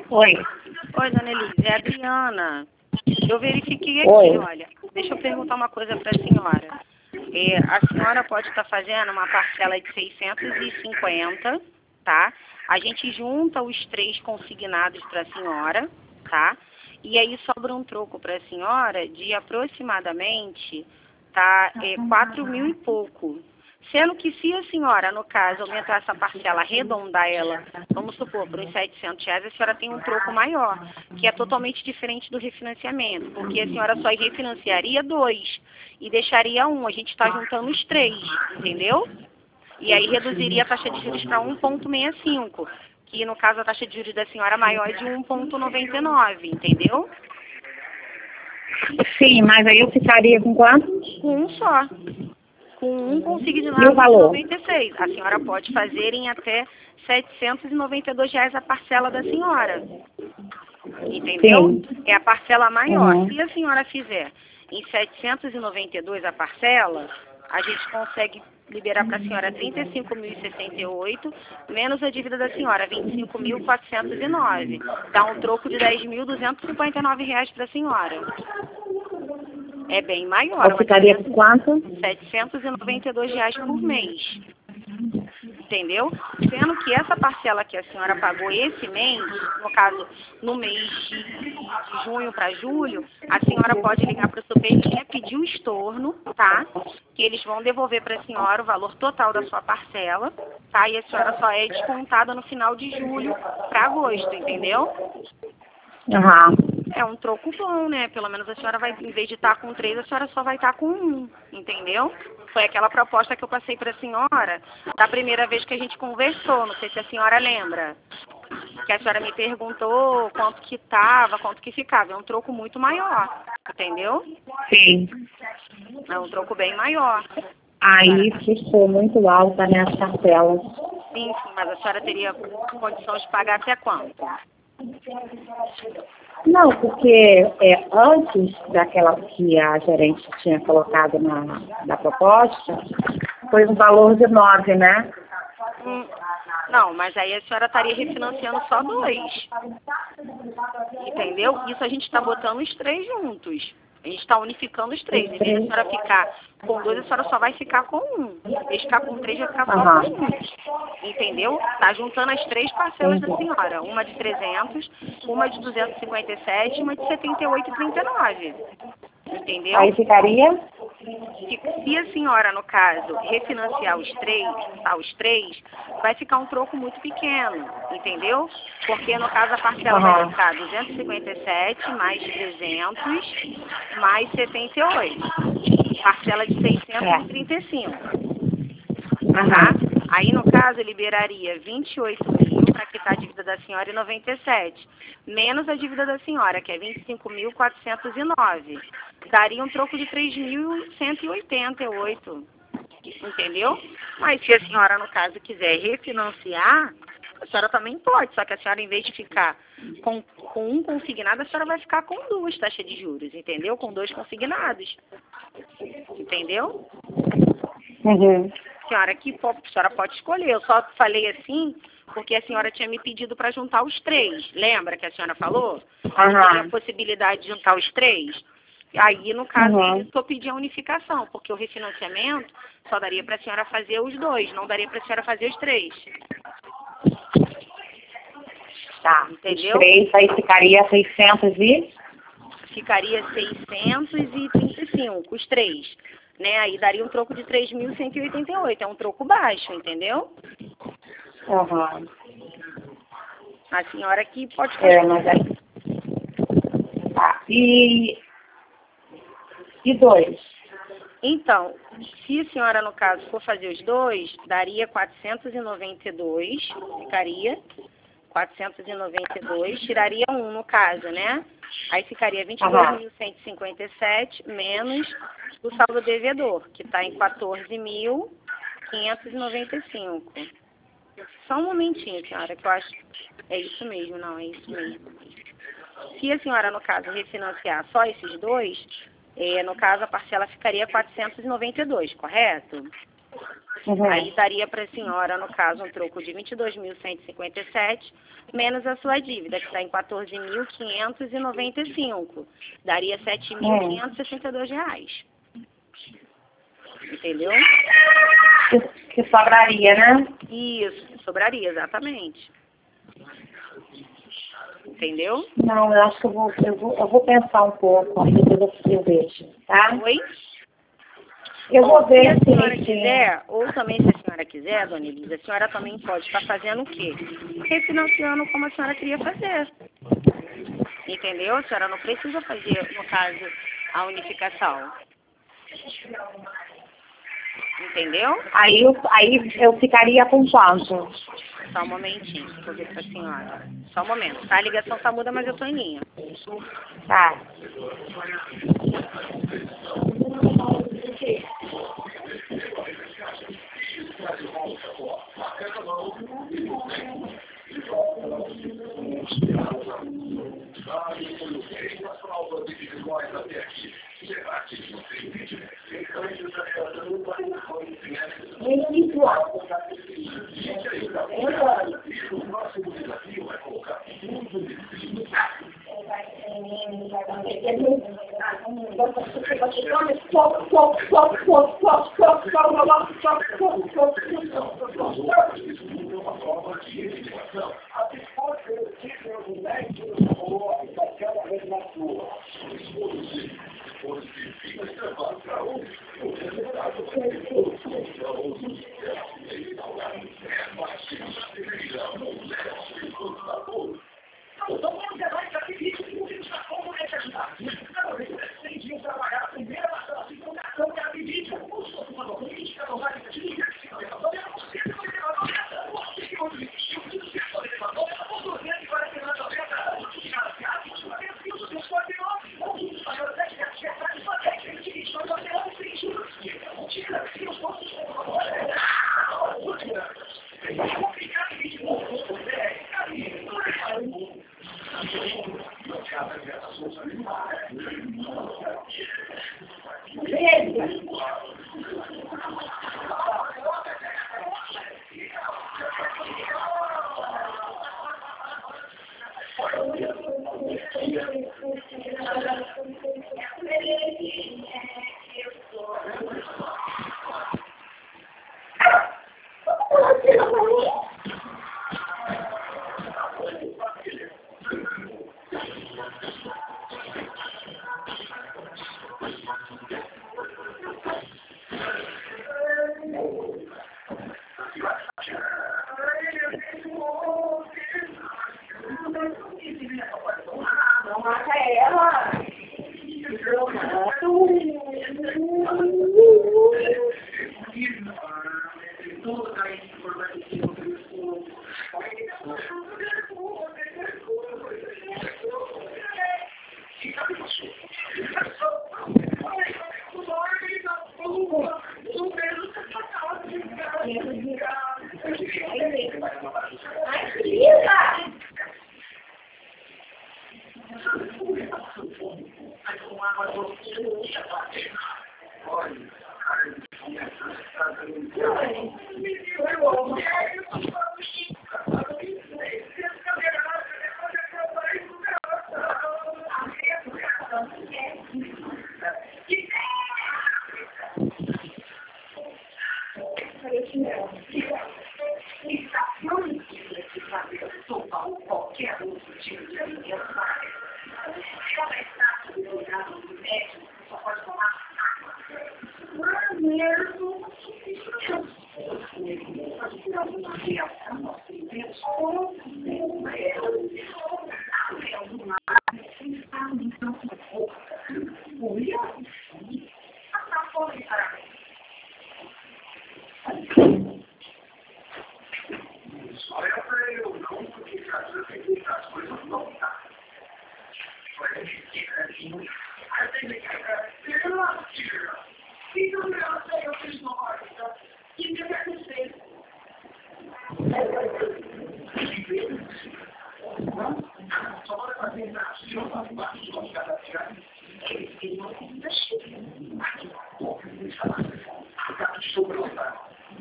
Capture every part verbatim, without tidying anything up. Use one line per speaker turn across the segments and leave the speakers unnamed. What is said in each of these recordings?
Oi.
Oi, dona Elise, é a Adriana. Eu verifiquei aqui,
Oi.
olha. Deixa eu perguntar uma coisa para a senhora. É, a senhora pode estar fazendo uma parcela de seiscentos e cinquenta, tá? A gente junta os três consignados para a senhora, tá? E aí sobra um troco para a senhora de aproximadamente, tá, é, quatro mil e pouco. Sendo que se a senhora, no caso, aumentar essa parcela, arredondar ela, vamos supor, para uns setecentos reais, a senhora tem um troco maior, que é totalmente diferente do refinanciamento, porque a senhora só refinanciaria dois e deixaria um, a gente está juntando os três, entendeu? E aí reduziria a taxa de juros para um vírgula sessenta e cinco, que no caso a taxa de juros da senhora maior é de um vírgula noventa e nove, entendeu?
Sim, mas aí eu ficaria com quanto?
Com um só. Com um consignado
E o
de
valor?
noventa e seis. A senhora pode fazer em até setecentos e noventa e dois reais a parcela da senhora. Entendeu?
Sim.
É a parcela maior.
Uhum.
Se a senhora fizer em setecentos e noventa e dois a parcela, a gente consegue liberar para a senhora trinta e cinco mil e sessenta e oito, menos a dívida da senhora, vinte e cinco mil quatrocentos e nove. Dá um troco de dez mil duzentos e cinquenta e nove reais para a senhora. É bem maior.
Eu ficaria com quanto?
setecentos e noventa e dois reais por mês. Entendeu? Sendo que essa parcela que a senhora pagou esse mês, no caso, no mês de, de junho para julho, a senhora pode ligar para o Superlinha, pedir o estorno, tá? Que eles vão devolver para a senhora o valor total da sua parcela, tá? E a senhora só é descontada no final de julho para agosto, entendeu?
Aham.
É um troco bom, né? Pelo menos a senhora vai, em vez de estar com três, a senhora só vai estar com um, entendeu? Foi aquela proposta que eu passei para a senhora da primeira vez que a gente conversou, não sei se a senhora lembra. Que a senhora me perguntou quanto que estava, quanto que ficava. É um troco muito maior, entendeu?
Sim.
É um troco bem maior.
Aí ficou muito alta, né, as parcelas.
Sim, sim, mas a senhora teria condição de pagar até quanto?
Não, porque é, antes daquela que a gerente tinha colocado na, na proposta, foi um valor de nove, né?
Hum, não, mas aí a senhora estaria refinanciando só dois. Entendeu? Isso a gente está botando os três juntos. A gente está unificando os três. Em vez da senhora ficar com dois, a senhora só vai ficar com um. Em vez de ficar com três, vai ficar só
Aham.
com um. Entendeu? Tá juntando as três parcelas da senhora. Uma de trezentos, uma de duzentos e cinquenta e sete e uma de setenta e oito e trinta e nove. Entendeu?
Aí ficaria?
Se, se a senhora, no caso, refinanciar os três, tá, os três, vai ficar um troco muito pequeno, entendeu? Porque, no caso, a parcela vai
Aham.
ficar duzentos e cinquenta e sete, mais trezentos, mais setenta e oito. Parcela de seiscentos e trinta e cinco. Tá?
Aham.
Aí, no caso, eu liberaria vinte e oito mil para quitar a dívida da senhora e noventa e sete. Menos a dívida da senhora, que é vinte e cinco mil quatrocentos e nove. Daria um troco de três mil cento e oitenta e oito. Entendeu? Mas se a senhora, no caso, quiser refinanciar, a senhora também pode. Só que a senhora, em vez de ficar com, com um consignado, a senhora vai ficar com duas taxas de juros. Entendeu? Com dois consignados. Entendeu?
Uhum.
Senhora, que a senhora pode escolher. Eu só falei assim porque a senhora tinha me pedido para juntar os três. Lembra que a senhora falou?
Aham.
Teria a possibilidade de juntar os três? Aí, no caso,
Uhum.
eu estou pedindo a unificação, porque o refinanciamento só daria para a senhora fazer os dois, não daria para a senhora fazer os três.
Tá.
Entendeu?
Os três, aí ficaria seiscentos e...
Ficaria seiscentos e trinta e cinco, os três. Né? Aí daria um troco de três mil cento e oitenta e oito. É um troco baixo, entendeu?
Aham.
A senhora aqui pode fazer.
É, mas aí... Tá. E... E dois?
Então, se a senhora, no caso, for fazer os dois, daria quatrocentos e noventa e dois, ficaria quatrocentos e noventa e dois, tiraria um, no caso, né? Aí ficaria vinte e dois mil cento e cinquenta e sete menos o saldo devedor, que está em quatorze mil quinhentos e noventa e cinco. Só um momentinho, senhora, que eu acho... É isso mesmo, não, é isso mesmo. Se a senhora, no caso, refinanciar só esses dois, é, no caso, a parcela ficaria quatrocentos e noventa e dois, correto?
Uhum.
Aí daria para a senhora, no caso, um troco de vinte e dois mil cento e cinquenta e sete, menos a sua dívida, que está em quatorze mil quinhentos e noventa e cinco. Daria sete mil quinhentos e sessenta e dois reais. Entendeu?
Que, que sobraria, né?
Isso, sobraria, exatamente. Entendeu?
Não, eu acho que eu vou, eu vou, eu vou pensar um pouco, aí depois eu, eu vejo, tá?
Oi?
Eu
Ou,
vou ver
se a senhora
se...
quiser, ou também se a senhora quiser, dona Elisa, a senhora também pode estar fazendo o quê? Refinanciando como a senhora queria fazer. Entendeu? A senhora não precisa fazer, no caso, a unificação. Entendeu?
Aí eu, aí eu ficaria com quanto?
Só um momentinho, deixa eu ver com a senhora. Só um momento, tá? A ligação tá muda, mas eu tô em linha.
Tá.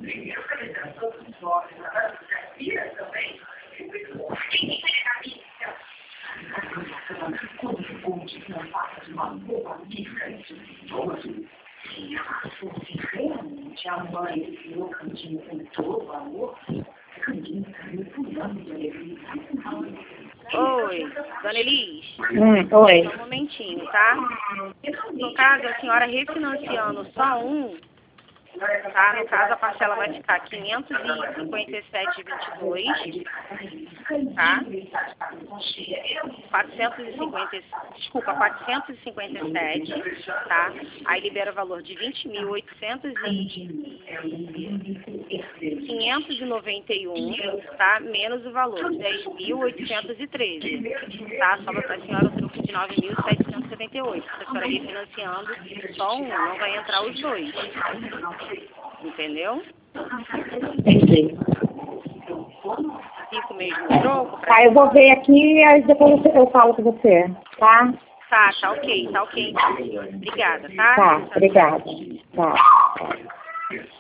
Oi, dona Elis.
Hum, oi.
Um momentinho, tá? No caso, a senhora refinanciando só um, tá? No caso, a parcela vai ficar quinhentos e cinquenta e sete reais e vinte e dois, tá? quatrocentos e cinquenta, desculpa, quatrocentos e cinquenta e sete, tá? Aí libera o valor de vinte mil oitocentos e quinhentos e noventa e um, tá? Menos o valor de dez mil oitocentos e treze, tá? Sobra para a senhora o truque de nove mil setecentos e setenta e oito. Se a senhora refinanciando só um, não vai entrar os dois. Entendeu?
Entendi.
Fica o mesmo troco? Pra...
Tá, eu vou ver aqui e aí depois eu falo com você, tá?
Tá, tá ok, tá ok. Obrigada, tá?
Tá, obrigada. Tá.